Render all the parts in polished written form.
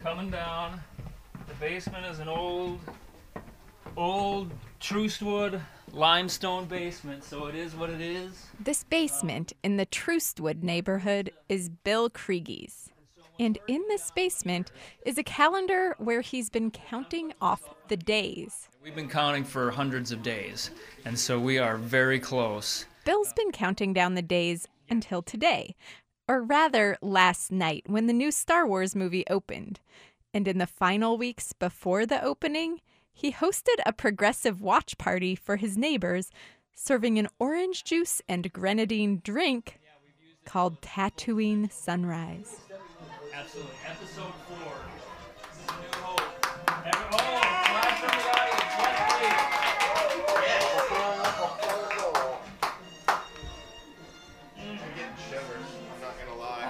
coming down. The basement is an old Troostwood limestone basement, so it is what it is. This basement in the Troostwood neighborhood is Bill Kriegie's. And in this basement is a calendar where he's been counting off the days. We've been counting for hundreds of days, and so we are very close. Bill's been counting down the days until today, or rather last night when the new Star Wars movie opened. And in the final weeks before the opening, he hosted a progressive watch party for his neighbors, serving an orange juice and grenadine drink called Tatooine Sunrise. Absolutely. Episode 4. This is a new hope. Clap from the audience. Yes, please. I'm getting shivers. I'm not going to lie.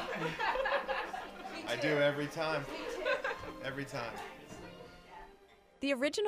I do every time. Every time. The original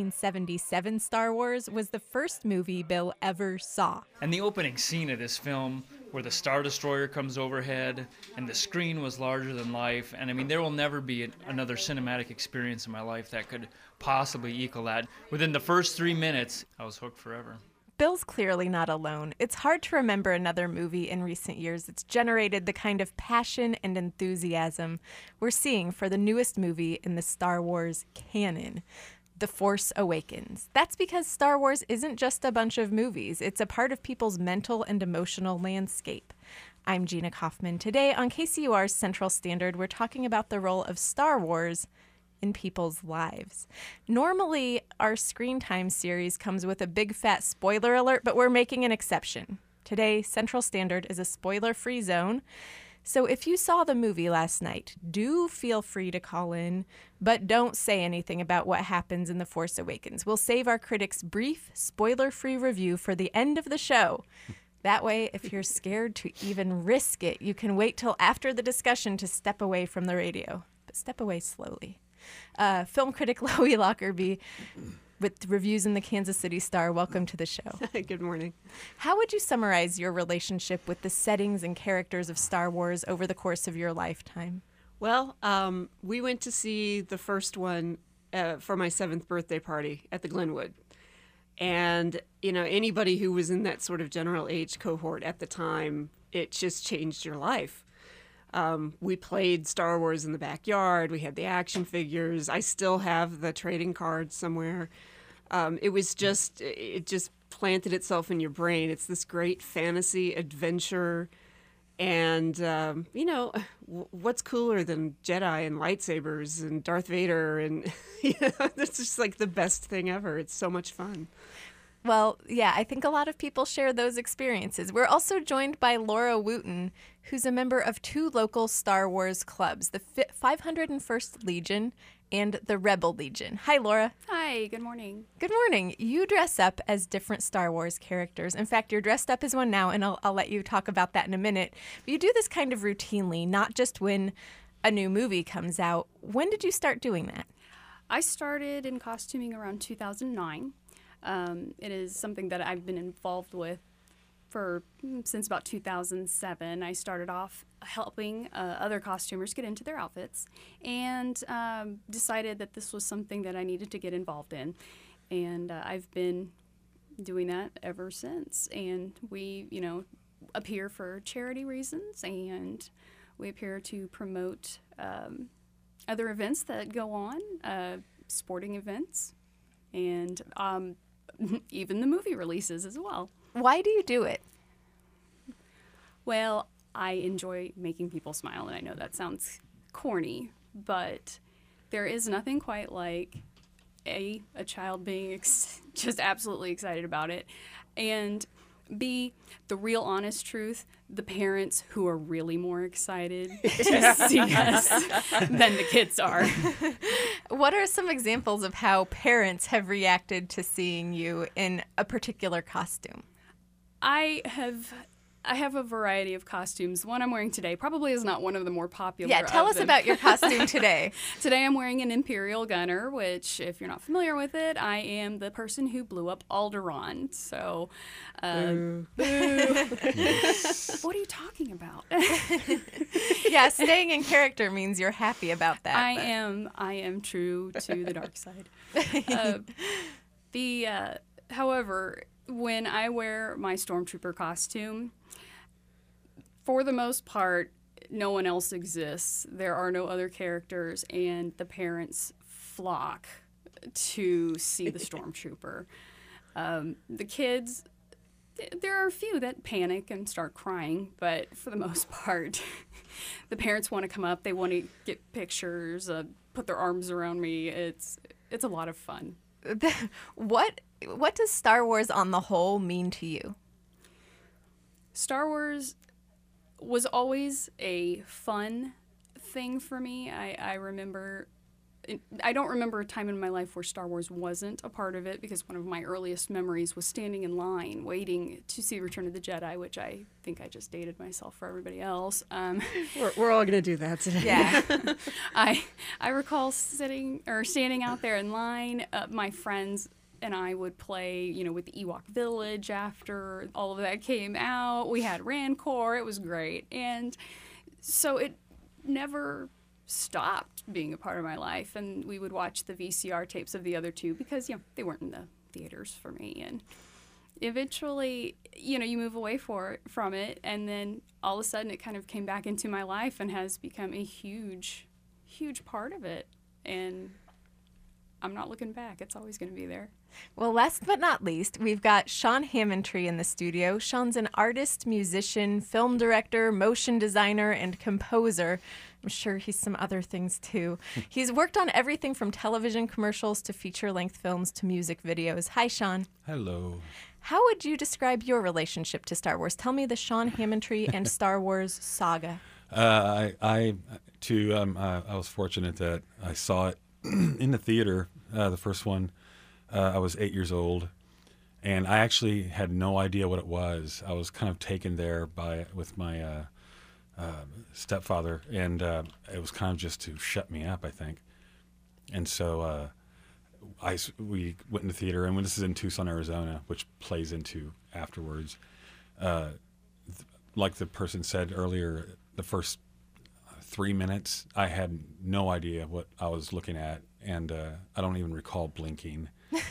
1977 Star Wars was the first movie Bill ever saw. And the opening scene of this film, where the Star Destroyer comes overhead and the screen was larger than life. And I mean, there will never be another cinematic experience in my life that could possibly equal that. Within the first 3 minutes, I was hooked forever. Bill's clearly not alone. It's hard to remember another movie in recent years that's generated the kind of passion and enthusiasm we're seeing for the newest movie in the Star Wars canon, The Force Awakens. That's because Star Wars isn't just a bunch of movies. It's a part of people's mental and emotional landscape. I'm Gina Kaufman. Today on KCUR's Central Standard, we're talking about the role of Star Wars in people's lives. Normally, our Screen Time series comes with a big fat spoiler alert, but we're making an exception. Today, Central Standard is a spoiler-free zone. So if you saw the movie last night, do feel free to call in, but don't say anything about what happens in The Force Awakens. We'll save our critics' brief, spoiler-free review for the end of the show. That way, if you're scared to even risk it, you can wait till after the discussion to step away from the radio. But step away slowly. Film critic Loie Lockerbie with reviews in the Kansas City Star. Welcome to the show. Good morning. How would you summarize your relationship with the settings and characters of Star Wars over the course of your lifetime? Well, we went to see the first one for my 7th birthday party at the Glenwood. And, you know, anybody who was in that sort of general age cohort at the time, it just changed your life. We played Star Wars in the backyard. We had the action figures. I still have the trading cards somewhere. It just planted itself in your brain. It's this great fantasy adventure. And, you know, what's cooler than Jedi and lightsabers and Darth Vader? And, you know, it's just like the best thing ever. It's so much fun. Well, yeah, I think a lot of people share those experiences. We're also joined by Laura Wooten, who's a member of 2 local Star Wars clubs, the 501st Legion and the Rebel Legion. Hi, Laura. Hi, good morning. Good morning. You dress up as different Star Wars characters. In fact, you're dressed up as one now, and I'll let you talk about that in a minute. But you do this kind of routinely, not just when a new movie comes out. When did you start doing that? I started in costuming around 2009. It is something that I've been involved with since about 2007. I started off helping other costumers get into their outfits and decided that this was something that I needed to get involved in. And I've been doing that ever since. And we, you know, appear for charity reasons, and we appear to promote other events that go on, sporting events, and even the movie releases as well. Why do you do it? Well, I enjoy making people smile, and I know that sounds corny, but there is nothing quite like a child being just absolutely excited about it, and B, the real honest truth, the parents who are really more excited to see us than the kids are. What are some examples of how parents have reacted to seeing you in a particular costume? I have I have a variety of costumes. The one I'm wearing today probably is not one of the more popular. Yeah, tell of us them. about your costume today. Today I'm wearing an Imperial Gunner, which, if you're not familiar with it, I am the person who blew up Alderaan. So, what are you talking about? Yeah, staying in character means you're happy about that. I am true to the dark side. However, when I wear my Stormtrooper costume, for the most part, no one else exists. There are no other characters, and the parents flock to see the Stormtrooper. The kids, there are a few that panic and start crying, but for the most part, the parents want to come up. They want to get pictures, put their arms around me. It's a lot of fun. What does Star Wars on the whole mean to you? Star Wars was always a fun thing for me. I remember, I don't remember a time in my life where Star Wars wasn't a part of it, because one of my earliest memories was standing in line waiting to see Return of the Jedi, which I think I just dated myself for everybody else. We're all going to do that today. Yeah. I recall standing out there in line. My friends and I would play, with the Ewok Village after all of that came out. We had Rancor. It was great. And so it never stopped being a part of my life. And we would watch the VCR tapes of the other two because, they weren't in the theaters for me. And eventually, you move away from it. And then all of a sudden it kind of came back into my life and has become a huge, huge part of it. And I'm not looking back. It's always going to be there. Well, last but not least, we've got Sean Hammondtree in the studio. Sean's an artist, musician, film director, motion designer, and composer. I'm sure he's some other things too. He's worked on everything from television commercials to feature-length films to music videos. Hi, Sean. Hello. How would you describe your relationship to Star Wars? Tell me the Sean Hammondtree and Star Wars saga. I was fortunate that I saw it in the theater, the first one. I was 8 years old, and I actually had no idea what it was. I was kind of taken there with my stepfather, and it was kind of just to shut me up, I think. And so we went in the theater, and this is in Tucson, Arizona, which plays into afterwards. Like the person said earlier, the first 3 minutes, I had no idea what I was looking at, and I don't even recall blinking.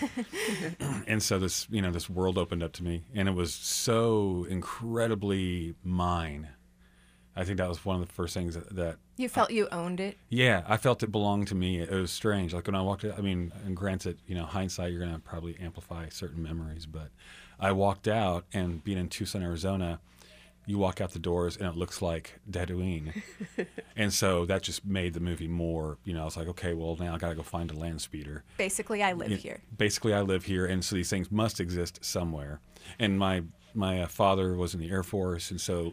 And so this world opened up to me, and it was so incredibly mine. I think that was one of the first things that You felt you owned it? yeah, I felt it belonged to me. It was strange. Like when I walked out, and granted, hindsight, you're going to probably amplify certain memories, but I walked out, and being in Tucson, Arizona, you walk out the doors and it looks like Tatooine. And so that just made the movie more, I was like, okay, well, now I got to go find a land speeder. Basically, I live here. Basically, I live here, and so these things must exist somewhere. And my father was in the Air Force, and so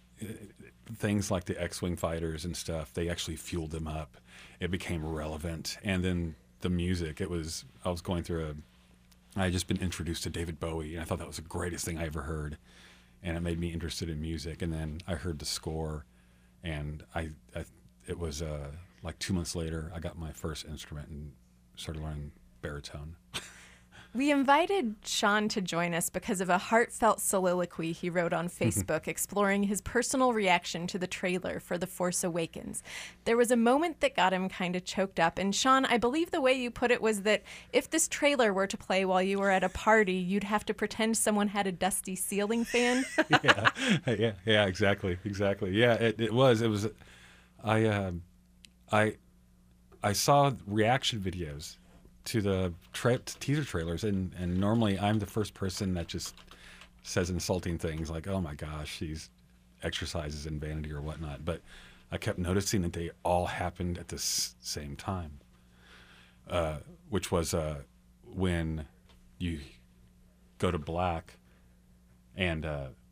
things like the X-Wing fighters and stuff, they actually fueled them up. It became relevant. And then the music, I was going through I had just been introduced to David Bowie, and I thought that was the greatest thing I ever heard. And it made me interested in music. And then I heard the score, and it was like 2 months later, I got my first instrument and started learning baritone. We invited Sean to join us because of a heartfelt soliloquy he wrote on Facebook exploring his personal reaction to the trailer for The Force Awakens. There was a moment that got him kind of choked up. And Sean, I believe the way you put it was that if this trailer were to play while you were at a party, you'd have to pretend someone had a dusty ceiling fan. Yeah, exactly. Yeah, it was. I saw reaction videos to the teaser trailers, and normally I'm the first person that just says insulting things like, oh my gosh, she's exercises in vanity or whatnot. But I kept noticing that they all happened at the same time, which was when you go to black and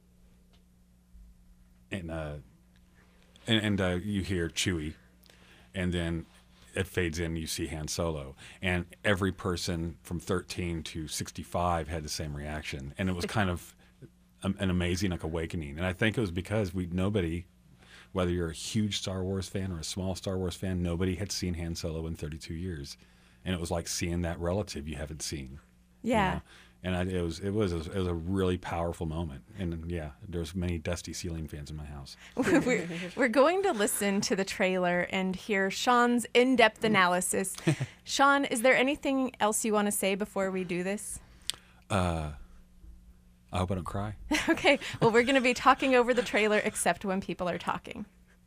you hear Chewie, and then it fades in, you see Han Solo. And every person from 13 to 65 had the same reaction. And it was kind of an amazing like awakening. And I think it was because nobody, whether you're a huge Star Wars fan or a small Star Wars fan, nobody had seen Han Solo in 32 years, and it was like seeing that relative you haven't seen. Yeah. You know? And it was a really powerful moment. And yeah, there's many Dusty Ceiling fans in my house. We're going to listen to the trailer and hear Sean's in-depth analysis. Sean, is there anything else you want to say before we do this? I hope I don't cry. Okay, well, we're going to be talking over the trailer except when people are talking.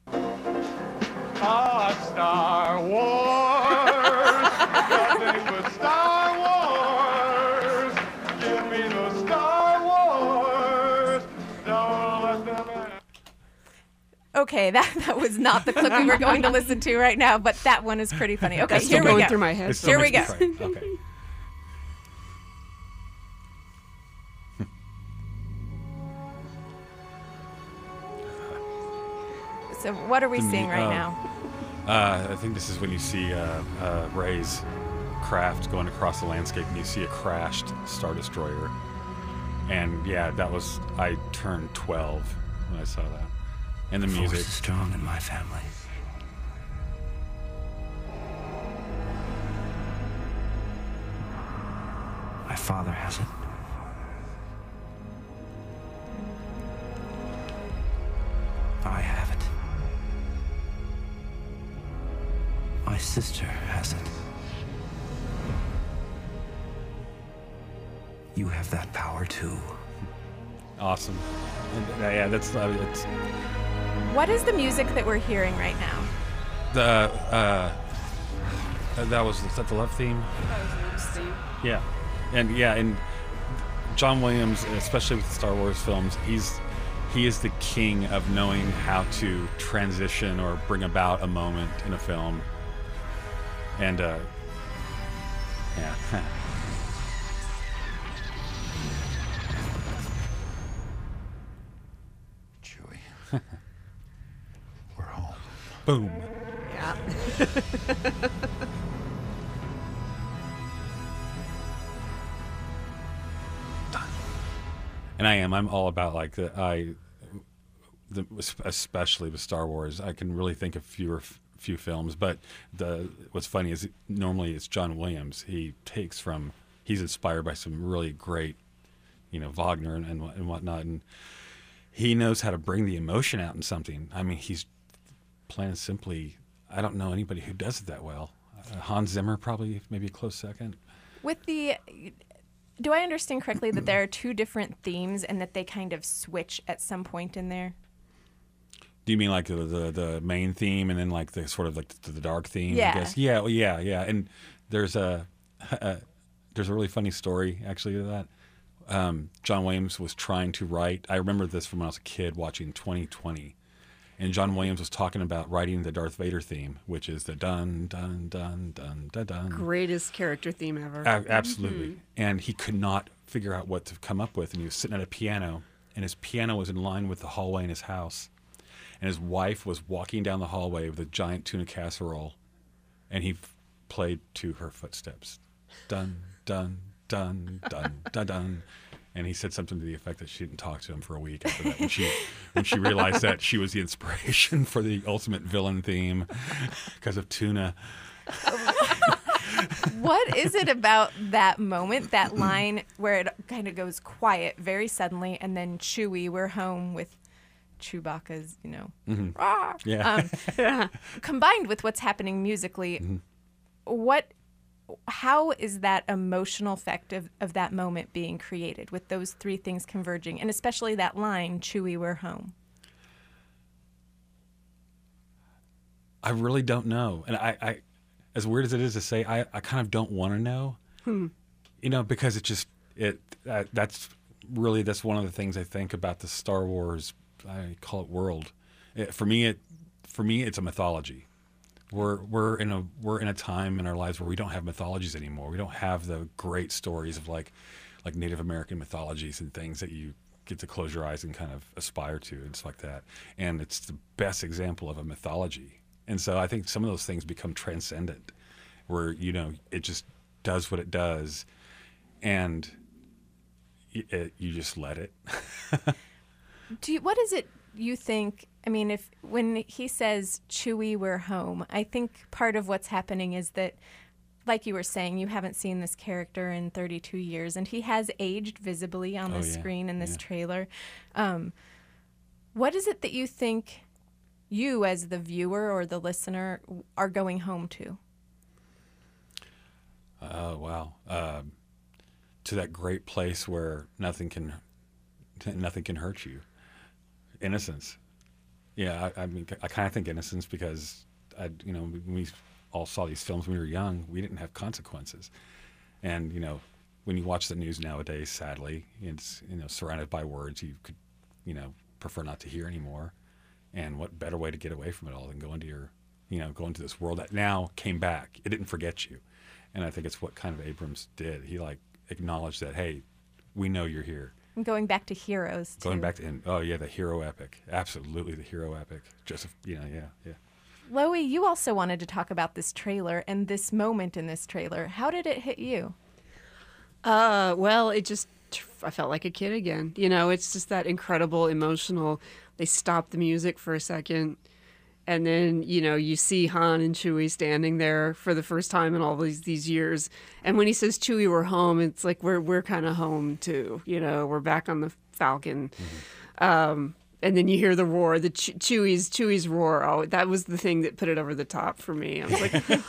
Star Wars. Nothing but Star Wars. Give me the Star Wars. Don't let them. Okay, that was not the clip we were going to listen to right now, but that one is pretty funny. Okay, That's here still we going go. through my head. It still Here we makes go. me cry. Okay. So what are we seeing right now? I think this is when you see Rey's craft going across the landscape, and you see a crashed Star Destroyer. And yeah, I turned 12 when I saw that. And the Force music. is strong in my family. My father has it. I have it. My sister has it. You have that power too. Awesome. And, yeah, that's it's What is the music that we're hearing right now? is that the love theme? Yeah, and John Williams, especially with the Star Wars films, he is the king of knowing how to transition or bring about a moment in a film. And yeah. Chewie. We're home. Boom. Yeah. And I'm all about like especially with Star Wars. I can really think of few films, but what's funny is normally it's John Williams. He's inspired by some really great, Wagner and whatnot, and he knows how to bring the emotion out in something. I mean, he's plain and simply, I don't know anybody who does it that well. Hans Zimmer probably maybe a close second. Do I understand correctly that there are two different themes and that they kind of switch at some point in there? Do you mean like the main theme and then like the sort of like the dark theme? Yeah. I guess. Yeah. Well, yeah. And there's a really funny story actually to that. John Williams was trying to write. I remember this from when I was a kid watching 2020, and John Williams was talking about writing the Darth Vader theme, which is the dun dun dun dun dun dun. Greatest character theme ever. Absolutely. Mm-hmm. And he could not figure out what to come up with, and he was sitting at a piano, and his piano was in line with the hallway in his house. And his wife was walking down the hallway with a giant tuna casserole, and he played to her footsteps. Dun, dun, dun, dun, dun, dun. And he said something to the effect that she didn't talk to him for a week after that. When she realized that she was the inspiration for the ultimate villain theme because of tuna. What is it about that moment, that line where it kind of goes quiet very suddenly, and then Chewie, we're home with Chewbacca's, "Rah!" Yeah. Combined with what's happening musically, how is that emotional effect of that moment being created with those three things converging, and especially that line, Chewie, we're home? I really don't know. And I as weird as it is to say, I kind of don't want to know, because that's one of the things I think about the Star Wars, I call it world. For me, it's a mythology. We're in a time in our lives where we don't have mythologies anymore. We don't have the great stories of like Native American mythologies and things that you get to close your eyes and kind of aspire to and stuff like that. And it's the best example of a mythology. And so I think some of those things become transcendent, where it just does what it does, and you just let it. What is it you think? I mean, when he says, Chewie, we're home, I think part of what's happening is that, like you were saying, you haven't seen this character in 32 years, and he has aged visibly on the screen in this trailer. What is it that you think you, as the viewer or the listener, are going home to? Oh, wow. To that great place where nothing can hurt you. Innocence. Yeah, I mean, I kind of think innocence because, when we all saw these films when we were young, we didn't have consequences. And, when you watch the news nowadays, sadly, it's, surrounded by words you could, prefer not to hear anymore. And what better way to get away from it all than go into this world that now came back. It didn't forget you. And I think it's what kind of Abrams did. He acknowledged that, hey, we know you're here. And going back to heroes, too. Going back to, the hero epic. Absolutely the hero epic. Joseph, yeah. Loie, you also wanted to talk about this trailer and this moment in this trailer. How did it hit you? Well, I felt like a kid again. It's just that incredible emotional, they stop the music for a second, and then, you see Han and Chewie standing there for the first time in all these years. And when he says, Chewie, we're home, it's like we're kind of home too. We're back on the Falcon. Mm-hmm. And then you hear the roar, the Chewie's roar. Oh, that was the thing that put it over the top for me. I was like, they're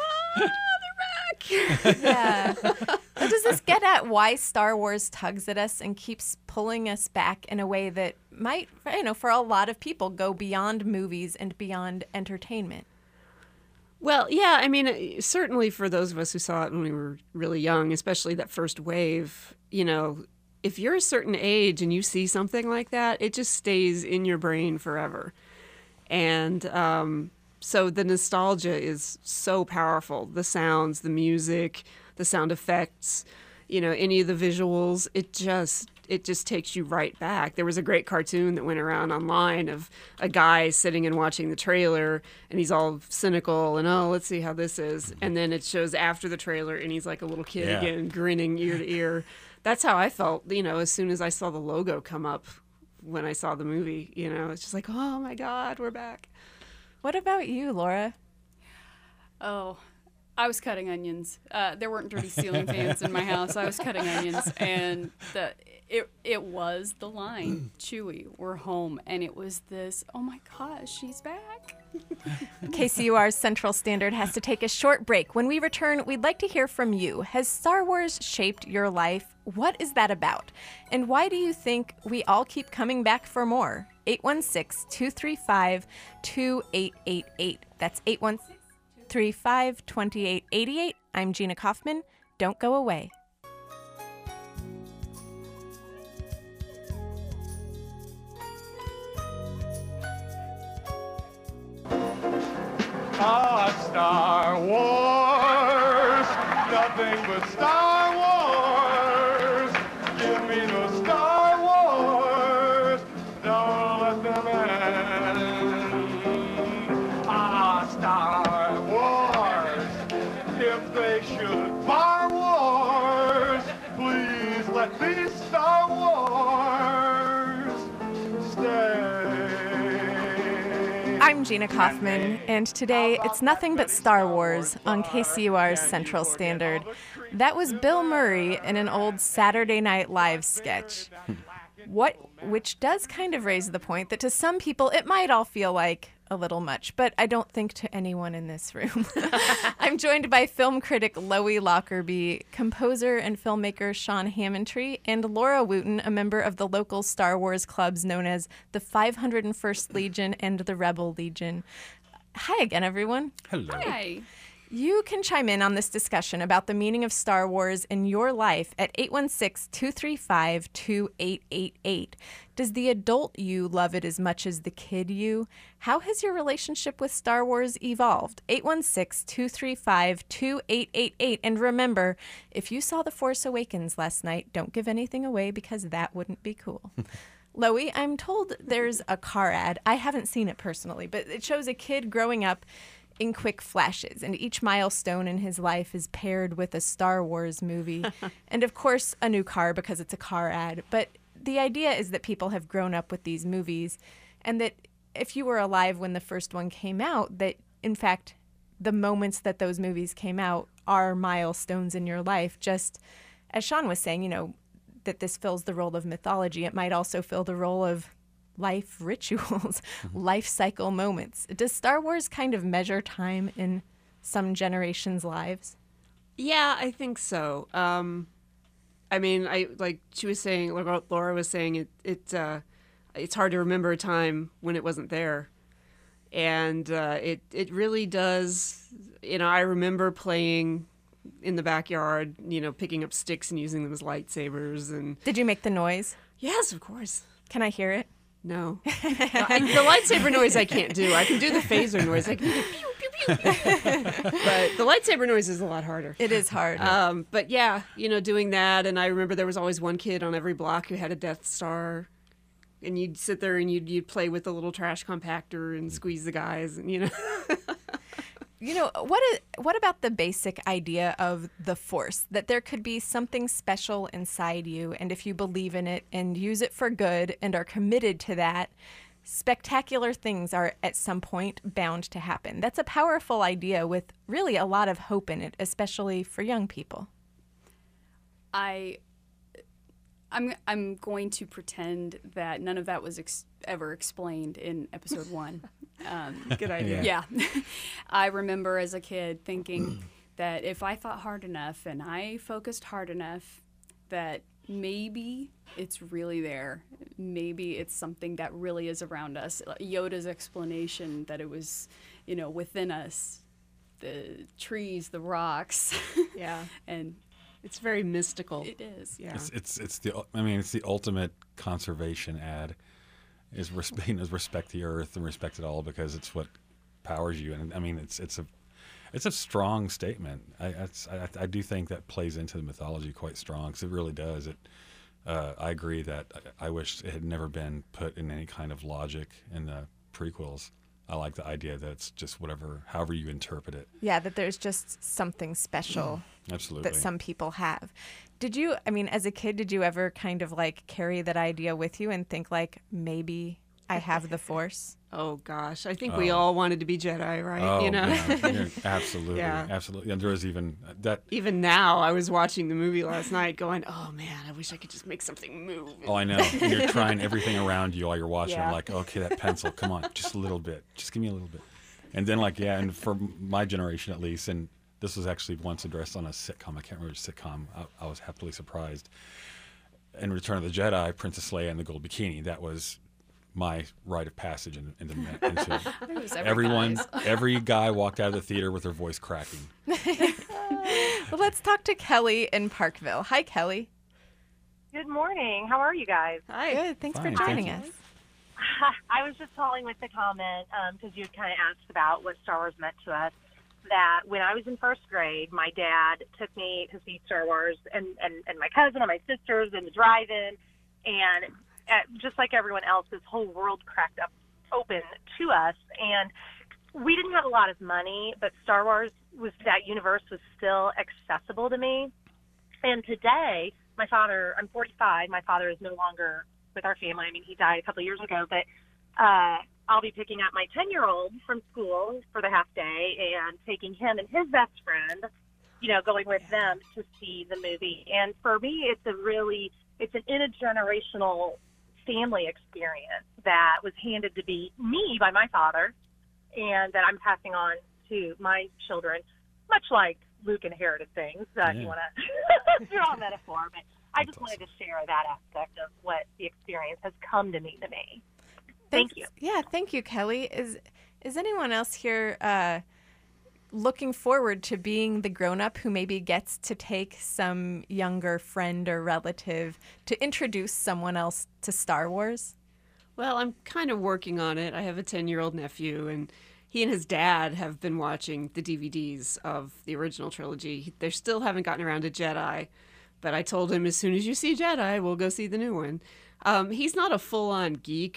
back. Yeah. So does this get at why Star Wars tugs at us and keeps pulling us back in a way that might, for a lot of people, go beyond movies and beyond entertainment? Well, yeah, I mean, certainly for those of us who saw it when we were really young, especially that first wave, if you're a certain age and you see something like that, it just stays in your brain forever. And so the nostalgia is so powerful. The sounds, the music, the sound effects, any of the visuals, it just takes you right back. There was a great cartoon that went around online of a guy sitting and watching the trailer, and he's all cynical and, let's see how this is. And then it shows after the trailer, and he's like a little kid again, grinning ear to ear. That's how I felt, as soon as I saw the logo come up when I saw the movie. It's just like, oh my God, we're back. What about you, Laura? Oh, I was cutting onions. There weren't dirty ceiling fans in my house. I was cutting onions, and it was the line, Chewie, we're home. And it was this, oh my gosh, she's back. KCUR's Central Standard has to take a short break. When we return, we'd like to hear from you. Has Star Wars shaped your life? What is that about? And why do you think we all keep coming back for more? 816-235-2888. That's 816-235-2888. I'm Gina Kaufman. Don't go away. Star Wars, nothing but Star Wars. Give me the Star Wars, don't let them end. Star Wars, if they should bar wars, please let these Star Wars stay. I'm Gina Kaufman, and today it's nothing but Star Wars on KCUR's Central Standard. That was Bill Murray in an old Saturday Night Live sketch. Which does kind of raise the point that to some people it might all feel like a little much, but I don't think to anyone in this room. I'm joined by film critic Loie Lockerbie, composer and filmmaker Sean Hammontree, and Laura Wooten, a member of the local Star Wars clubs known as the 501st Legion and the Rebel Legion. Hi again, everyone. Hello. Hi. You can chime in on this discussion about the meaning of Star Wars in your life at 816-235-2888. Does the adult you love it as much as the kid you? How has your relationship with Star Wars evolved? 816-235-2888. And remember, if you saw The Force Awakens last night, don't give anything away because that wouldn't be cool. Loie, I'm told there's a car ad. I haven't seen it personally, but it shows a kid growing up in quick flashes, and each milestone in his life is paired with a Star Wars movie. And of course, a new car because it's a car ad. But the idea is that people have grown up with these movies, and that if you were alive when the first one came out, that in fact, the moments that those movies came out are milestones in your life. Just as Sean was saying, that this fills the role of mythology. It might also fill the role of life rituals, life cycle moments. Does Star Wars kind of measure time in some generations' lives? Yeah, I think so. I mean, like she was saying, like Laura was saying, it's hard to remember a time when it wasn't there, and it really does. I remember playing in the backyard, picking up sticks and using them as lightsabers. And Did you make the noise? yes, of course. Can I hear it? No, the lightsaber noise I can't do. I can do the phaser noise. I can do pew pew pew. But the lightsaber noise is a lot harder. It is hard. But yeah, doing that, and I remember there was always one kid on every block who had a Death Star, and you'd sit there and you'd play with the little trash compactor and squeeze the guys, and What about the basic idea of the Force? That there could be something special inside you, and if you believe in it and use it for good and are committed to that, spectacular things are at some point bound to happen. That's a powerful idea with really a lot of hope in it, especially for young people. I'm going to pretend that none of that was ever explained in episode 1. good idea. Yeah. I remember as a kid thinking that if I thought hard enough and I focused hard enough, that maybe it's really there. Maybe it's something that really is around us. Yoda's explanation that it was, within us, the trees, the rocks. Yeah. And it's very mystical. it is. Yeah. It's the ultimate conservation ad. Is respect the earth and respect it all because it's what powers you. And I mean, it's a strong statement. I do think that plays into the mythology quite strong because it really does. I agree that I wish it had never been put in any kind of logic in the prequels. I like the idea that it's just however you interpret it. Yeah, that there's just something special Absolutely. that some people have. As a kid, did you ever kind of like carry that idea with you and think like, maybe I have the Force? Oh gosh, I think we all wanted to be Jedi, right? Oh, man. Absolutely, Yeah. absolutely. And there was even that. Even now, I was watching the movie last night going, oh man, I wish I could just make something move. Oh, I know. And you're trying everything around you while you're watching. Yeah. I'm like, okay, that pencil, come on, just a little bit. Just give me a little bit. And then and for my generation at least, and this was actually once addressed on a sitcom. I can't remember which sitcom. I was happily surprised. In Return of the Jedi, Princess Leia and the Gold Bikini, that was my rite of passage into It was every guy walked out of the theater with their voice cracking. Well, let's talk to Kelly in Parkville. Hi, Kelly. Good morning. How are you guys? Hi. Good. Thanks Fine, for thank joining you. us. I was just calling with the comment because you had kind of asked about what Star Wars meant to us. That when I was in first grade, my dad took me to see Star Wars and my cousin and my sisters in the drive-in. And just like everyone else, this whole world cracked open to us. And we didn't have a lot of money, but Star Wars that universe was still accessible to me. And today, I'm 45. My father is no longer with our family. I mean, he died a couple of years ago, but I'll be picking up my 10-year-old from school for the half day and taking him and his best friend, going with them to see the movie. And for me, it's an intergenerational family experience that was handed to me by my father and that I'm passing on to my children, much like Luke inherited things, if you want to draw a metaphor. But I just wanted to share that aspect of what the experience has come to mean to me. Thank you. Yeah, thank you, Kelly. Is anyone else here looking forward to being the grown-up who maybe gets to take some younger friend or relative to introduce someone else to Star Wars? Well, I'm kind of working on it. I have a 10-year-old nephew, and he and his dad have been watching the DVDs of the original trilogy. They still haven't gotten around to Jedi, but I told him as soon as you see Jedi, we'll go see the new one. He's not a full-on geek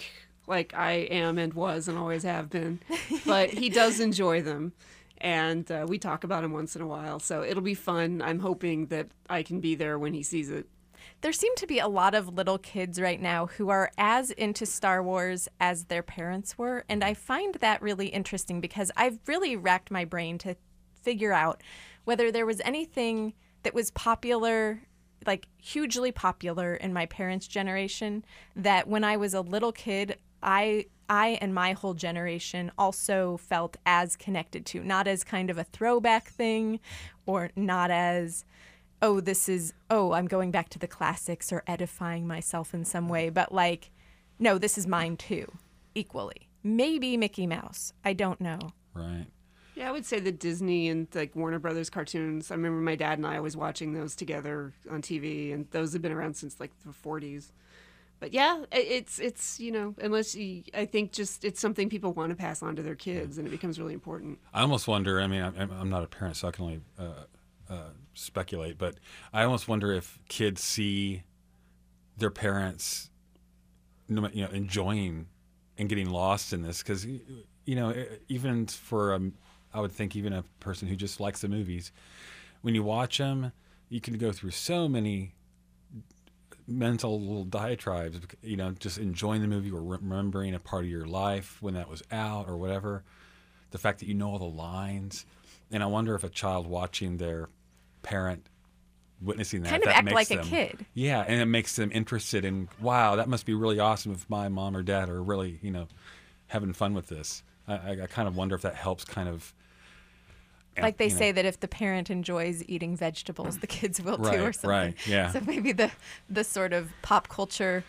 like I am and was and always have been, but he does enjoy them. And we talk about him once in a while, so it'll be fun. I'm hoping that I can be there when he sees it. There seem to be a lot of little kids right now who are as into Star Wars as their parents were, and I find that really interesting because I've really racked my brain to figure out whether there was anything that was popular, like hugely popular in my parents' generation, that when I was a little kid, I and my whole generation also felt as connected to, not as kind of a throwback thing or not as, I'm going back to the classics or edifying myself in some way, but like, no, this is mine too, equally. Maybe Mickey Mouse. I don't know. Right. Yeah, I would say the Disney and like Warner Brothers cartoons. I remember my dad and I always watching those together on TV, and those have been around since like the 40s. But yeah, it's I think just it's something people want to pass on to their kids, and it becomes really important. I almost wonder, I mean, I'm not a parent, so I can only speculate, but I almost wonder if kids see their parents, enjoying and getting lost in this, because, even for, I would think even a person who just likes the movies, when you watch them, you can go through so many mental little diatribes, just enjoying the movie or remembering a part of your life when that was out or whatever. The fact that you know all the lines. And I wonder if a child watching their parent witnessing that, kind of that act makes like them, a kid. Yeah, and it makes them interested in, wow, that must be really awesome if my mom or dad are really, having fun with this. I kind of wonder if that helps kind of... Like they say that if the parent enjoys eating vegetables, the kids will too, or something. Right, yeah. So maybe the sort of pop culture,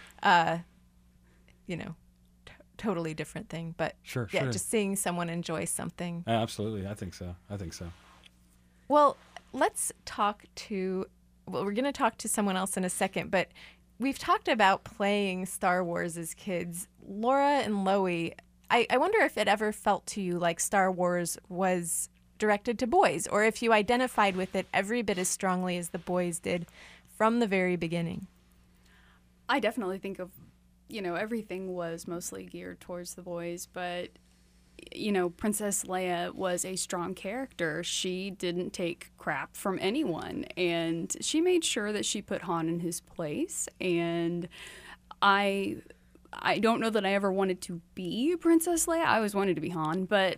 totally different thing. But sure. Just seeing someone enjoy something. Absolutely, I think so. Well, let's talk to. Well, we're going to talk to someone else in a second, but we've talked about playing Star Wars as kids. Laura and Loie, I wonder if it ever felt to you like Star Wars was directed to boys, or if you identified with it every bit as strongly as the boys did from the very beginning. I definitely think of, everything was mostly geared towards the boys, but, Princess Leia was a strong character. She didn't take crap from anyone, and she made sure that she put Han in his place, and I don't know that I ever wanted to be Princess Leia. I always wanted to be Han, but,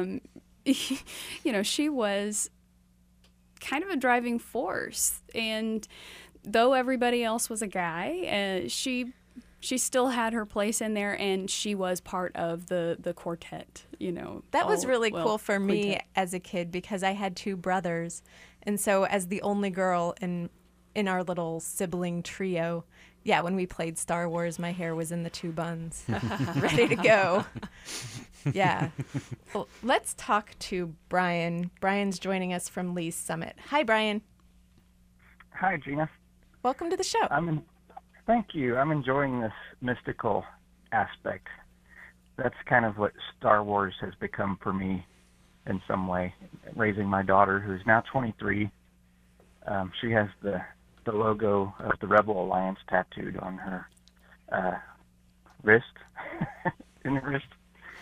she was kind of a driving force. And though everybody else was a guy, she still had her place in there, and she was part of the quartet, That was really cool for me quintet. as a kid because I had two brothers. And so as the only girl in our little sibling trio, yeah, when we played Star Wars, my hair was in the two buns, ready to go. Yeah. Well, let's talk to Brian. Brian's joining us from Lee's Summit. Hi, Brian. Hi, Gina. Welcome to the show. Thank you. I'm enjoying this mystical aspect. That's kind of what Star Wars has become for me in some way. Raising my daughter, who's now 23, she has the logo of the Rebel Alliance tattooed on her wrist, in her wrist.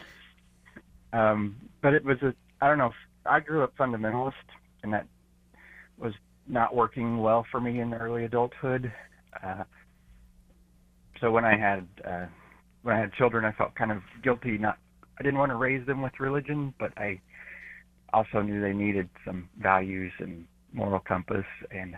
But it was I grew up fundamentalist, and that was not working well for me in early adulthood. So when I had children, I felt kind of guilty. I didn't want to raise them with religion, but I also knew they needed some values and moral compass. And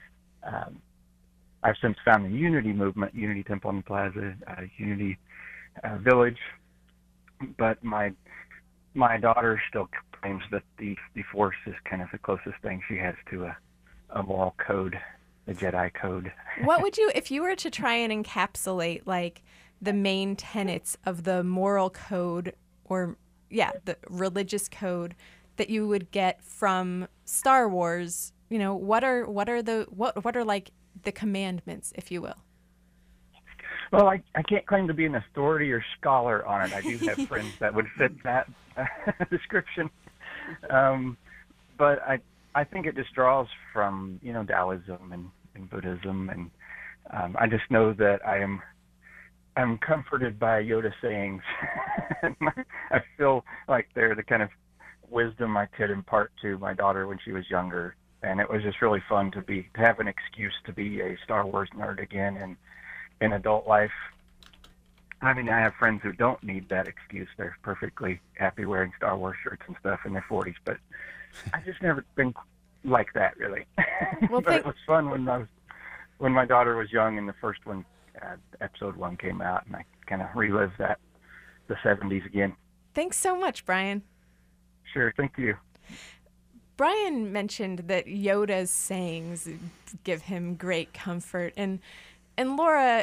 I've since found the Unity movement, Unity Temple on the Plaza, Unity Village. But my daughter still claims that the Force is kind of the closest thing she has to a moral code, the Jedi code. What would you, if you were to try and encapsulate like the main tenets of the moral code, or the religious code that you would get from Star Wars? What are like the commandments, if you will? Well, I can't claim to be an authority or scholar on it. I do have friends that would fit that description. But I think it just draws from, Taoism and Buddhism. And I just know that I am I'm comforted by Yoda sayings. I feel like they're the kind of wisdom I could impart to my daughter when she was younger, and it was just really fun to have an excuse to be a Star Wars nerd again in adult life. I mean, I have friends who don't need that excuse. They're perfectly happy wearing Star Wars shirts and stuff in their 40s, but I just never been like that, really. Well, but it was fun when my daughter was young and the first one, episode 1 came out, and I kind of relived the 70s again. Thanks so much, Brian. Sure, thank you. Brian mentioned that Yoda's sayings give him great comfort, and Laura,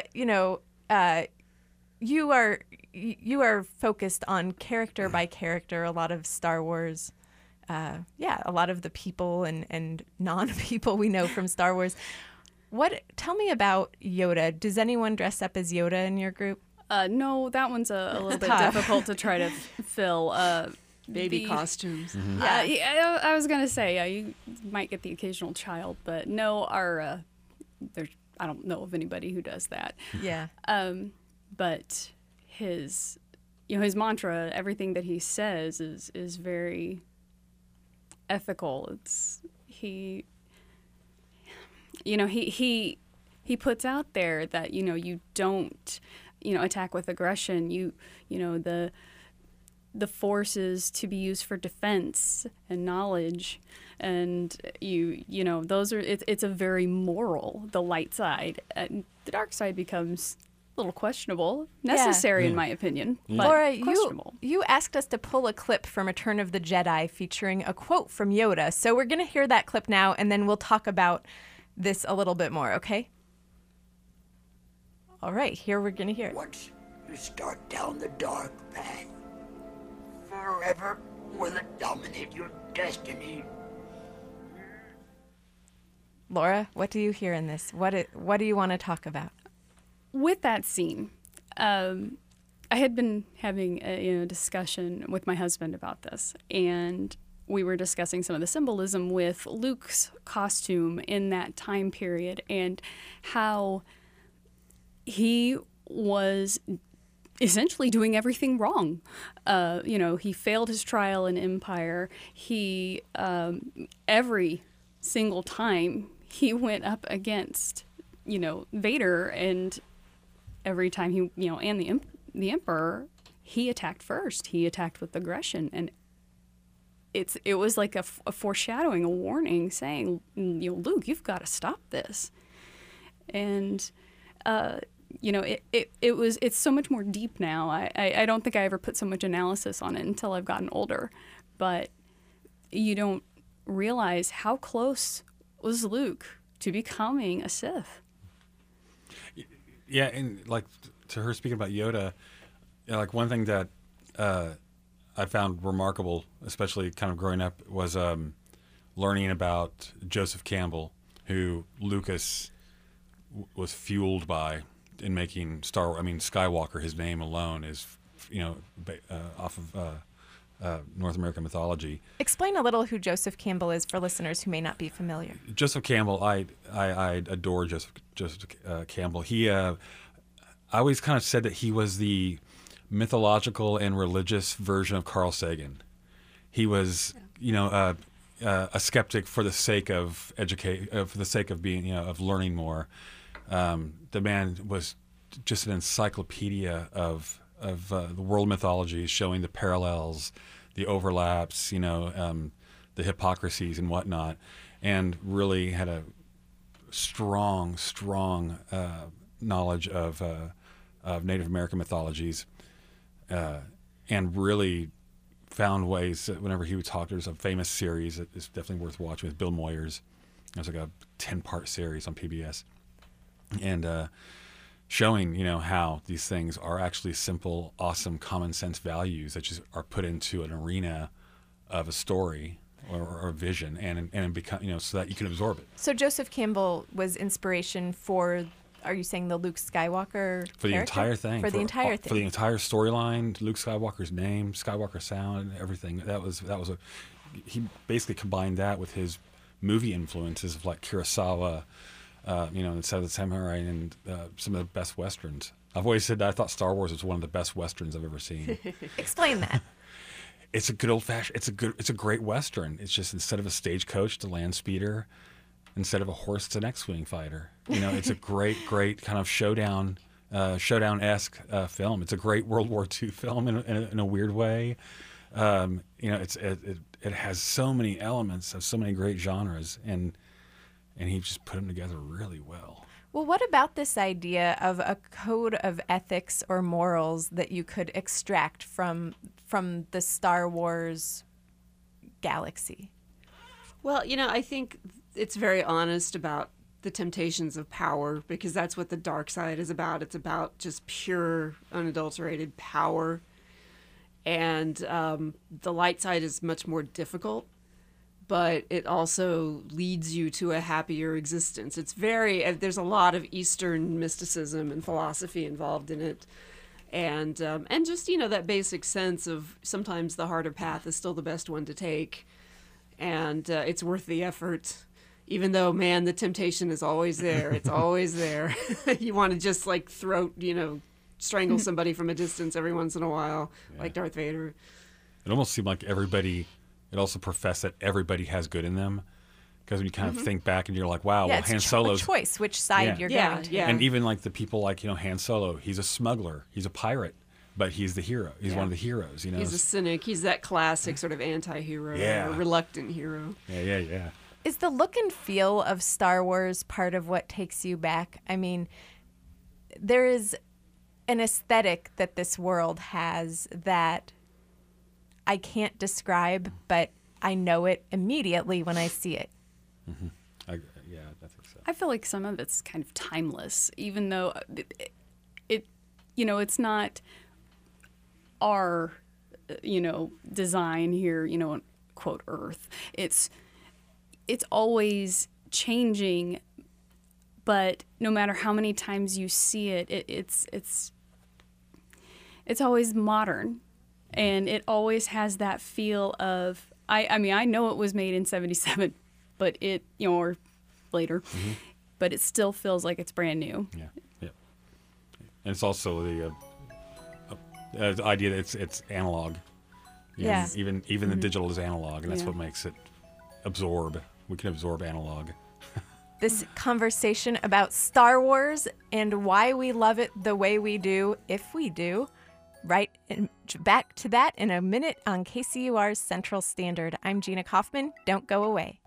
you are focused on character by character. A lot of Star Wars, a lot of the people and non-people we know from Star Wars. Tell me about Yoda. Does anyone dress up as Yoda in your group? No, that one's a little bit difficult to try to fill. Baby costumes. Mm-hmm. I was gonna say you might get the occasional child, but no, I don't know of anybody who does that. Yeah. But his mantra, everything that he says is very ethical. He puts out there that you don't attack with aggression. The Force is to be used for defense and knowledge, and those are it's a very moral, the light side. And the dark side becomes a little questionable, necessary in my opinion, but Laura, questionable. you asked us to pull a clip from Return of the Jedi featuring a quote from Yoda, so we're going to hear that clip now, and then we'll talk about this a little bit more, okay? All right, here we're going to hear it. Once you start down the dark path, forever will it dominate your destiny. Laura, what do you hear in this? What do you want to talk about? With that scene, I had been having a discussion with my husband about this, and we were discussing some of the symbolism with Luke's costume in that time period and how he was essentially doing everything wrong. He failed his trial in Empire. He, every single time he went up against, Vader, and every time he, and the Emperor, he attacked first. He attacked with aggression, and it was like a foreshadowing, a warning, saying, Luke, you've got to stop this. And it's so much more deep now. I don't think I ever put so much analysis on it until I've gotten older, but you don't realize how close was Luke to becoming a Sith. Yeah, and like to her speaking about Yoda, like one thing that I found remarkable, especially kind of growing up, was learning about Joseph Campbell, who Lucas was fueled by in making Skywalker. His name alone is, off of North American mythology. Explain a little who Joseph Campbell is for listeners who may not be familiar. Joseph Campbell, I adore Joseph Campbell. He, I always kind of said that he was the mythological and religious version of Carl Sagan. He was, a skeptic for the sake of for the sake of being, of learning more. The man was just an encyclopedia of the world mythologies, showing the parallels, the overlaps, the hypocrisies and whatnot, and really had a strong knowledge of Native American mythologies, and really found ways that whenever he would talk, there's a famous series that is definitely worth watching with Bill Moyers. It was like a 10-part series on PBS. And showing, how these things are actually simple, awesome, common sense values that just are put into an arena of a story or a vision, and become, so that you can absorb it. So Joseph Campbell was inspiration for, are you saying the Luke Skywalker for the character? Entire thing, for the entire thing, for the entire storyline, Luke Skywalker's name, Skywalker sound, everything. That was he basically combined that with his movie influences of like Kurosawa. And Seven Samurai, and some of the best westerns. I've always said that I thought Star Wars was one of the best westerns I've ever seen. Explain that. It's a good old fashioned. It's a great western. It's just instead of a stagecoach, it's a land speeder. Instead of a horse, it's an X-wing fighter. You know, it's a great kind of showdown-esque film. It's a great World War II film in a weird way. You know, it has so many elements of so many great genres, and he just put them together really well. Well, what about this idea of a code of ethics or morals that you could extract from the Star Wars galaxy? Well, you know, I think it's very honest about the temptations of power, because that's what the dark side is about. It's about just pure, unadulterated power. And the light side is much more difficult, but it also leads you to a happier existence. There's a lot of Eastern mysticism and philosophy involved in it. And just, you know, that basic sense of sometimes the harder path is still the best one to take. And it's worth the effort, even though, man, the temptation is always there. It's always there. You want to just like strangle somebody from a distance every once in a while, like Darth Vader. It almost seemed like it also professed that everybody has good in them. Because when you kind of think back and you're like, wow, well, Han Solo's a choice which side you're going to. Yeah. And even like the people like, you know, Han Solo, he's a smuggler, he's a pirate, but he's the hero. He's one of the heroes, you know. He's a cynic. He's that classic sort of anti-hero, or reluctant hero. Yeah. Is the look and feel of Star Wars part of what takes you back? I mean, there is an aesthetic that this world has that I can't describe, but I know it immediately when I see it. Mm-hmm. I think so. I feel like some of it's kind of timeless, even though it's not our, design here, quote, Earth. It's always changing, but no matter how many times you see it, it's always modern, and it always has that feel of, I mean, I know it was made in 1977, but or later, but it still feels like it's brand new. Yeah. And it's also the idea that it's analog. Even the digital is analog, and that's what makes it absorb. We can absorb analog. This conversation about Star Wars and why we love it the way we do, if we do. Back to that in a minute on KCUR's Central Standard. I'm Gina Kaufman. Don't go away.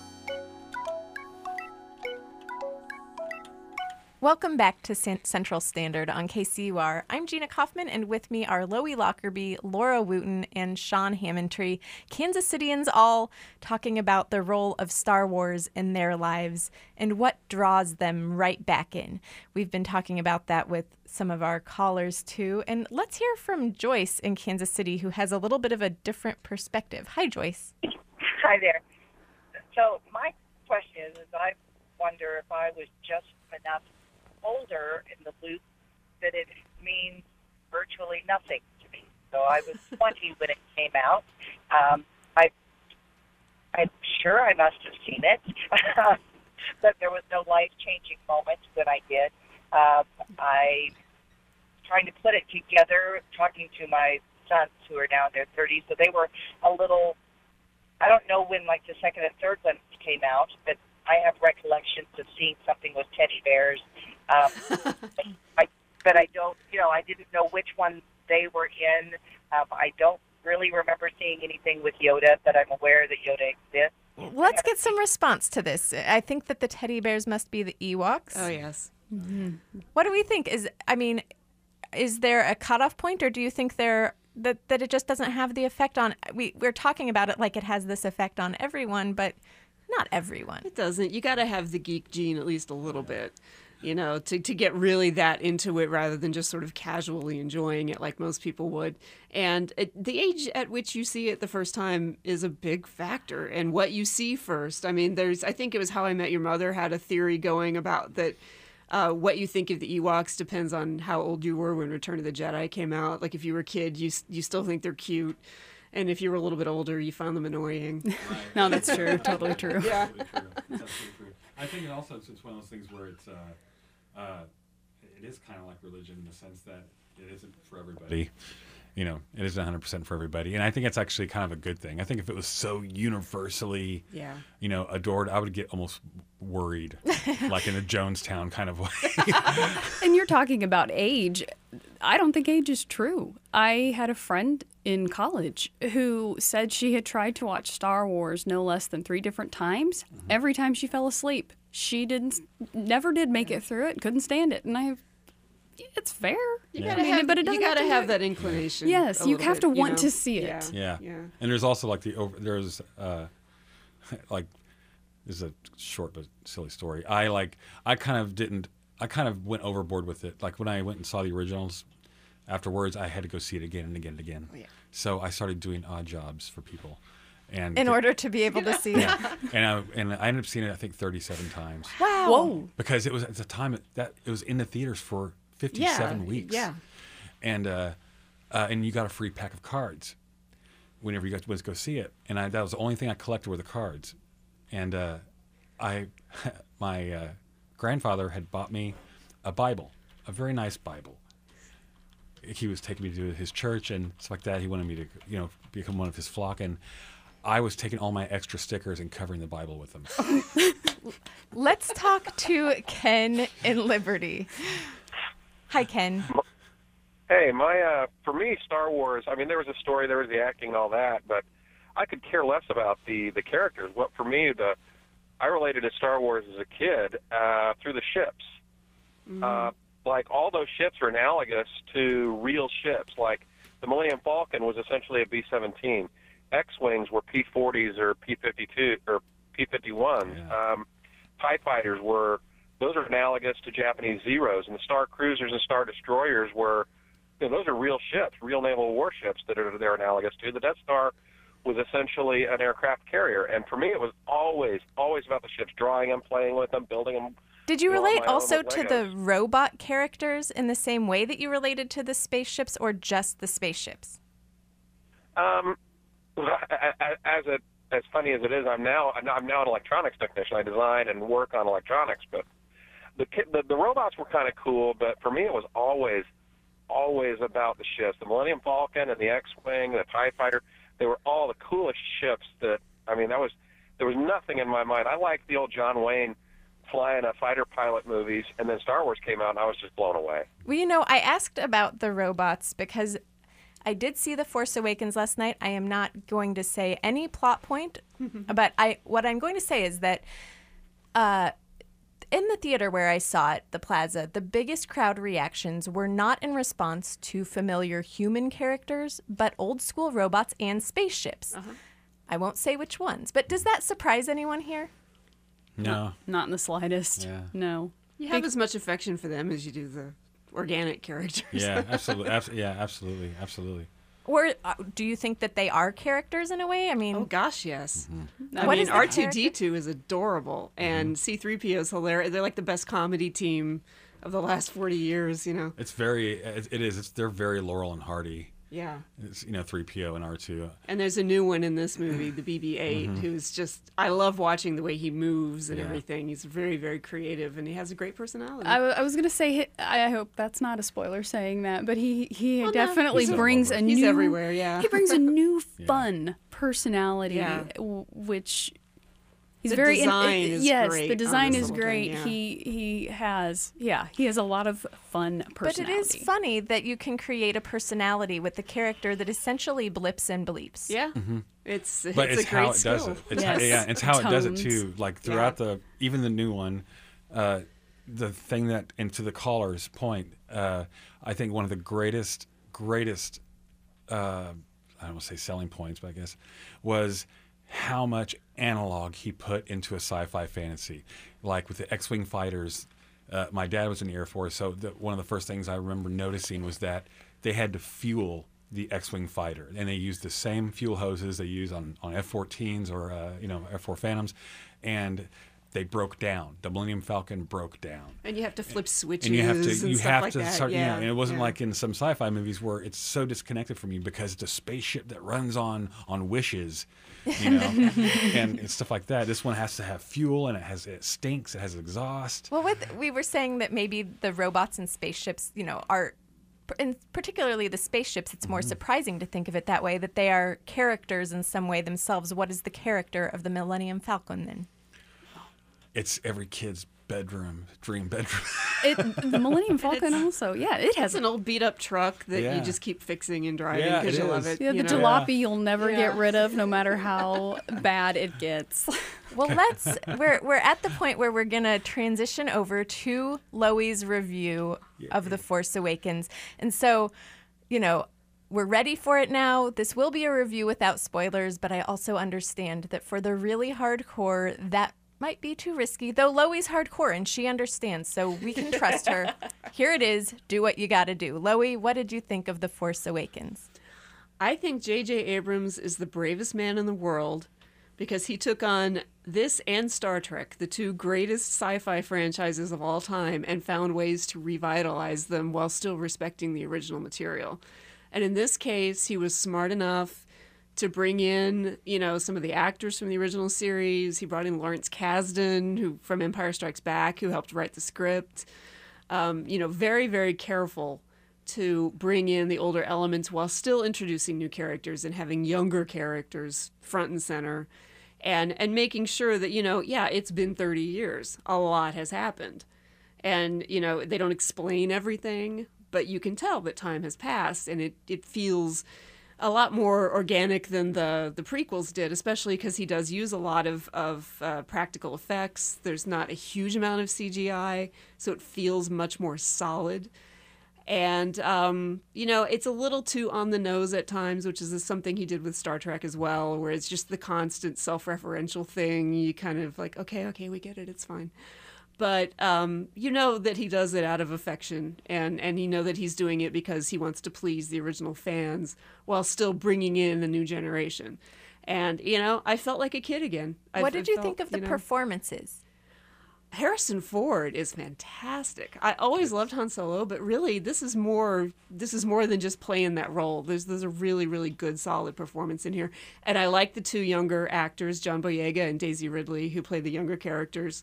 Welcome back to Central Standard on KCUR. I'm Gina Kaufman, and with me are Loie Lockerbie, Laura Wooten, and Sean Hammondtree, Kansas Cityans all talking about the role of Star Wars in their lives and what draws them right back in. We've been talking about that with some of our callers, too. And let's hear from Joyce in Kansas City, who has a little bit of a different perspective. Hi, Joyce. Hi there. So my question is I wonder if I was just enough older in the loop that it means virtually nothing to me. So I was 20 when it came out. I'm sure I must have seen it, but there was no life-changing moment when I did. I trying to put it together, talking to my sons who are now in their 30s, so they were a little, I don't know when like the second and third one came out, but I have recollections of seeing something with teddy bears. But I don't, I didn't know which one they were in. I don't really remember seeing anything with Yoda, but I'm aware that Yoda exists. Let's get some response to this. I think that the teddy bears must be the Ewoks. Oh, yes. Mm-hmm. What do we think? Is there a cutoff point, or do you think that it just doesn't have the effect on? We're talking about it like it has this effect on everyone, but not everyone. It doesn't. You got to have the geek gene at least a little bit, to get really that into it rather than just sort of casually enjoying it like most people would. And the age at which you see it the first time is a big factor, and what you see first. I mean, I think it was How I Met Your Mother had a theory going about that. What you think of the Ewoks depends on how old you were when Return of the Jedi came out. Like if you were a kid, you still think they're cute. And if you were a little bit older, you found them annoying. Right. No, that's true. Totally true. Yeah. That's absolutely true. I think it also it's one of those things where it is kind of like religion in the sense that it isn't for everybody. You know, it isn't 100% for everybody. And I think it's actually kind of a good thing. I think if it was so universally, you know, adored, I would get almost worried, like in a Jonestown kind of way. And you're talking about age. I don't think age is true. I had a friend in college who said she had tried to watch Star Wars no less than 3 different times. Every time she fell asleep. She never did make it through it, couldn't stand it. And it's fair. You gotta have that inclination. Yes, you have to want to see it. Yeah. And there's also like there's like, this is a short but silly story. I kind of went overboard with it. Like when I went and saw the originals, afterwards I had to go see it again and again and again. So I started doing odd jobs for people. And in order to be able to see it. And I ended up seeing it, I think, 37 times. Wow. Whoa. Because it was at the time that it was in the theaters for 57 weeks. Yeah. And you got a free pack of cards whenever you got to go see it. And that was the only thing I collected were the cards. And my grandfather had bought me a Bible, a very nice Bible. He was taking me to his church and stuff like that. He wanted me to, you know, become one of his flock. And I was taking all my extra stickers and covering the Bible with them. Let's talk to Ken in Liberty. Hi, Ken. Hey, for me, Star Wars, I mean, there was a story, there was the acting and all that, but I could care less about the characters. What for me, I related to Star Wars as a kid through the ships. Like all those ships are analogous to real ships. Like the Millennium Falcon was essentially a B-17. X-wings were P-40s or P-52 or P-51s. Yeah. TIE fighters those are analogous to Japanese Zeros, and the Star Cruisers and Star Destroyers were, you know, those are real ships, real naval warships that they're analogous to. The Death Star was essentially an aircraft carrier, and for me it was always about the ships, drawing them, playing with them, building them. Did you relate on my own also with to Legos. the robot characters in the same way that you related to the spaceships, or just the spaceships? As funny as it is, I'm now an electronics technician. I design and work on electronics, but the robots were kind of cool. But for me, it was always about the ships. The Millennium Falcon and the X-wing, the TIE fighter, they were all the coolest ships. There was nothing in my mind. I liked the old John Wayne flying a fighter pilot movies, and then Star Wars came out, and I was just blown away. Well, you know, I asked about the robots because I did see The Force Awakens last night. I am not going to say any plot point, but what I'm going to say is that in the theater where I saw it, the Plaza, the biggest crowd reactions were not in response to familiar human characters, but old school robots and spaceships. I won't say which ones, but does that surprise anyone here? No. Not in the slightest. Yeah. No. You have as much affection for them as you do the organic characters. Yeah, absolutely. Absolutely. Or do you think that they are characters in a way? I mean, oh gosh, yes. Mm-hmm. What is the R2D2 is adorable, and C-3PO is hilarious. They're like the best comedy team of the last 40 years. You know, they're very Laurel and Hardy. Yeah. It's, 3PO and R2. And there's a new one in this movie, the BB-8, who's just, I love watching the way he moves and everything. He's very, very creative, and he has a great personality. I was going to say, I hope that's not a spoiler saying that, but he definitely brings a new... He's everywhere, yeah. He brings a new fun personality, which... He's the design is great. The design is thing, great. yeah. He has a lot of fun personality. But it is funny that you can create a personality with the character that essentially blips and bleeps. Yeah, it's a great how it does it. It's how it does it too. Like throughout even the new one, the thing that, and to the caller's point, I think one of the greatest I don't want to say selling points, but I guess was how much analog he put into a sci-fi fantasy. Like with the X-Wing fighters, my dad was in the Air Force, so one of the first things I remember noticing was that they had to fuel the X-Wing fighter, and they used the same fuel hoses they use on F-14s or F-4 Phantoms, and they broke down. The Millennium Falcon broke down. And you have to flip switches And you have to stuff like that. start, yeah. and it wasn't like in some sci-fi movies where it's so disconnected from you because it's a spaceship that runs on wishes, and stuff like that. This one has to have fuel, and it stinks. It has exhaust. Well, we were saying that maybe the robots and spaceships, are, and particularly the spaceships, it's more surprising to think of it that way, that they are characters in some way themselves. What is the character of the Millennium Falcon then? It's every kid's dream bedroom. The Millennium Falcon also, it has an old beat up truck that you just keep fixing and driving because you love it. Yeah, the jalopy you'll never get rid of, no matter how bad it gets. Well, we're at the point where we're gonna transition over to Loey's review of The Force Awakens, and so, we're ready for it now. This will be a review without spoilers, but I also understand that for the really hardcore, that might be too risky, though Loey's hardcore and she understands, so we can trust her. Here it is. Do what you gotta do. Loey, what did you think of The Force Awakens? I think J.J. Abrams is the bravest man in the world because he took on this and Star Trek, the two greatest sci-fi franchises of all time, and found ways to revitalize them while still respecting the original material. And in this case, he was smart enough to bring in, some of the actors from the original series. He brought in Lawrence Kasdan, who from Empire Strikes Back, who helped write the script. Very, very careful to bring in the older elements while still introducing new characters and having younger characters front and center, and making sure that, it's been 30 years. A lot has happened. And, they don't explain everything, but you can tell that time has passed, and it feels a lot more organic than the prequels did, especially because he does use a lot of practical effects. There's not a huge amount of CGI, so it feels much more solid. And, it's a little too on the nose at times, which is something he did with Star Trek as well, where it's just the constant self-referential thing. You kind of like, okay, we get it, it's fine. But that he does it out of affection, and that he's doing it because he wants to please the original fans while still bringing in a new generation. And, I felt like a kid again. What did you think of the performances? Harrison Ford is fantastic. I always loved Han Solo, but really this is more than just playing that role. There's a really, really good, solid performance in here. And I like the two younger actors, John Boyega and Daisy Ridley, who play the younger characters.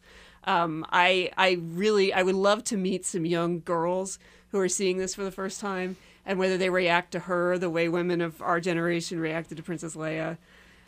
I would love to meet some young girls who are seeing this for the first time, and whether they react to her the way women of our generation reacted to Princess Leia,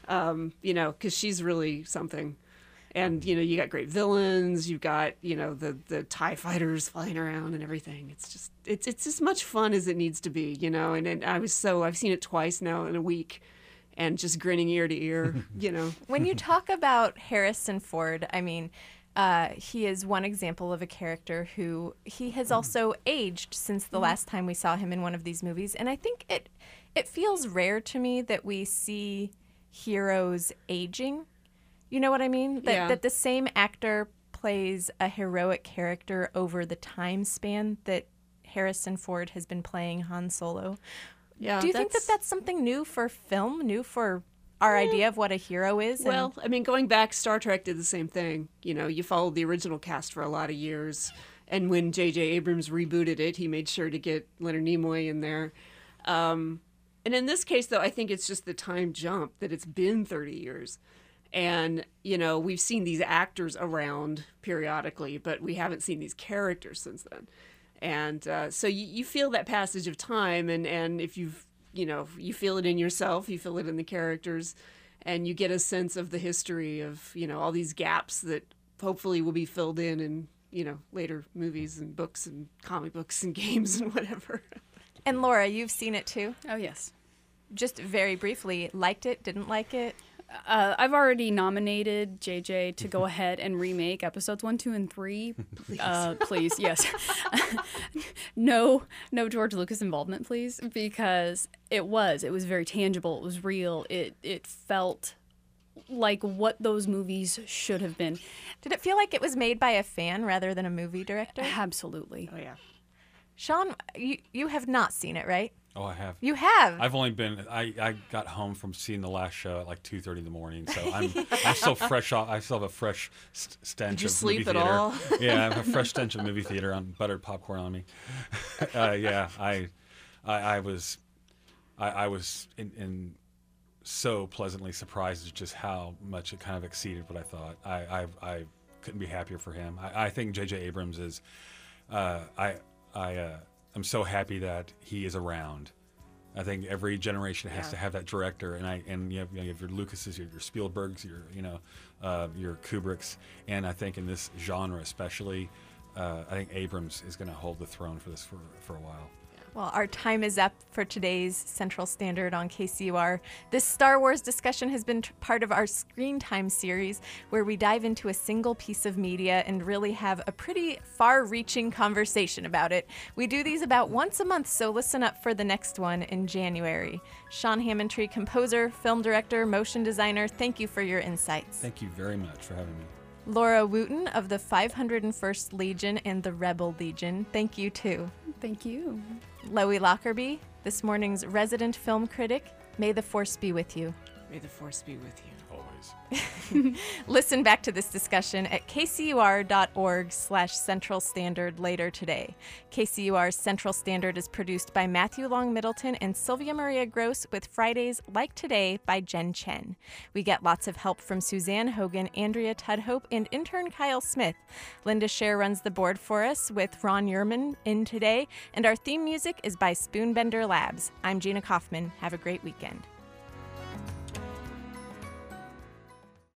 because she's really something. And, you got great villains, you've got, the TIE fighters flying around and everything. It's as much fun as it needs to be, and I've seen it twice now in a week and just grinning ear to ear, When you talk about Harrison Ford, I mean, he is one example of a character who he has also aged since the last time we saw him in one of these movies. And I think it feels rare to me that we see heroes aging. You know what I mean? That the same actor plays a heroic character over the time span that Harrison Ford has been playing Han Solo. Yeah. Do you think that that's something new for film, new for our idea of what a hero is? Well, I mean, going back, Star Trek did the same thing. You followed the original cast for a lot of years. And when J.J. Abrams rebooted it, he made sure to get Leonard Nimoy in there. And in this case, though, I think it's just the time jump that it's been 30 years. And, we've seen these actors around periodically, but we haven't seen these characters since then. And so you feel that passage of time, and if you feel it in yourself, you feel it in the characters, and you get a sense of the history of, all these gaps that hopefully will be filled in, later movies and books and comic books and games and whatever. And Laura, you've seen it too? Oh, yes. Just very briefly, liked it, didn't like it? I've already nominated JJ to go ahead and remake episodes 1, 2, and 3. Please. Please, yes. No George Lucas involvement, please, because it was very tangible. It was real. It felt like what those movies should have been. Did it feel like it was made by a fan rather than a movie director? Absolutely. Oh, yeah. Sean, you have not seen it, right? Oh, I have. You have? I've only been. I got home from seeing the last show at like 2:30 in the morning, so I'm still fresh off. I still have a fresh stench Did you of sleep movie at theater. all? Yeah, I have a fresh stench of movie theater on buttered popcorn on me. Yeah, I was in so pleasantly surprised at just how much it kind of exceeded what I thought. I couldn't be happier for him. I think J.J. Abrams is. I'm so happy that he is around. I think every generation has to have that director, and you have your Lucases, your Spielbergs, your Kubricks, and I think in this genre especially, I think Abrams is going to hold the throne for this for a while. Well, our time is up for today's Central Standard on KCUR. This Star Wars discussion has been part of our Screen Time series, where we dive into a single piece of media and really have a pretty far-reaching conversation about it. We do these about once a month, so listen up for the next one in January. Sean Hammondtree, composer, film director, motion designer, thank you for your insights. Thank you very much for having me. Laura Wooten of the 501st Legion and the Rebel Legion, thank you too. Thank you. Loie Lockerbie, this morning's resident film critic. May the Force be with you. May the Force be with you. Always. Listen back to this discussion at kcur.org/Central Standard later today. KCUR's Central Standard is produced by Matthew Long Middleton and Sylvia Maria Gross, with Fridays Like Today by Jen Chen. We get lots of help from Suzanne Hogan, Andrea Tudhope, and intern Kyle Smith. Linda Scher runs the board for us with Ron Yerman in today, and our theme music is by Spoonbender Labs. I'm Gina Kaufman. Have a great weekend.